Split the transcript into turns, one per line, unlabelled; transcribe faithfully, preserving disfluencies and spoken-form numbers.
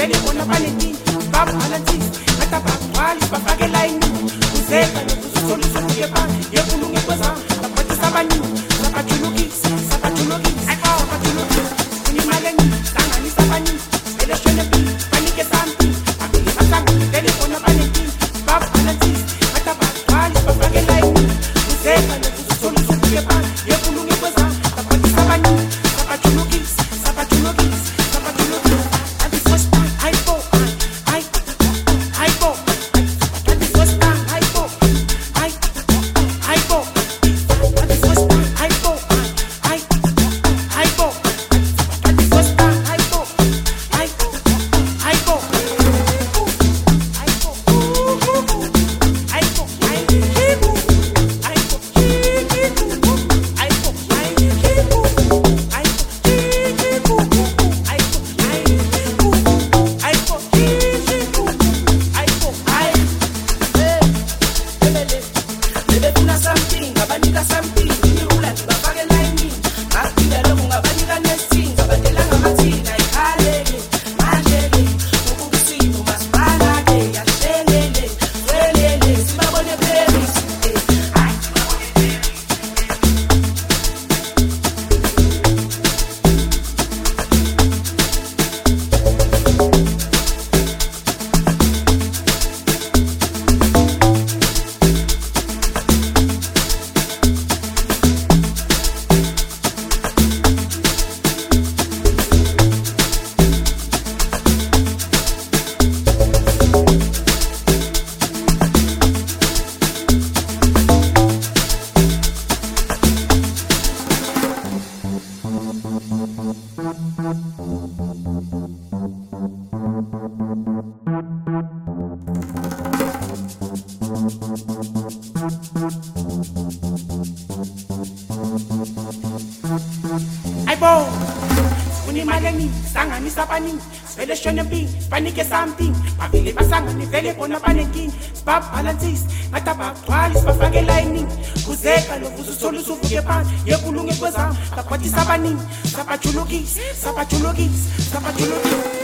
vele bona banenkinga babhalansis ngathi abagcwali bafake line kuzeka nokusolisa ukuyepa yekulunge kwezama baphathisa abaningi sabajulukisa sabajulukisa sabajulukisa unimale nini sanganisa abaningi vele shone mpilo banike something abili basanga vele bona banenkinga babhalansis ngathi abagcwali bafake line kuzeka nokusolisa ukuyepa yekulunge kwezama baphathisa abaningi sabajulukisa sabajulukisa sabajulukisa at the first time I go I I go at the first time I go I I go at the first time I go I I go at the first time I go I I go I go I go I go I Aibo, unimaleni, sangani sapaning, vele shone mpilo, banike something, bavele basangani vele bona banenkinga, babhalansis, ngathi abagcwali bafake line, kuzeka nokusolisa ukuyepa yekulunge kwezama baphathisa abaningi, sabajulukisa, sabajulukisa, sabajulukisa.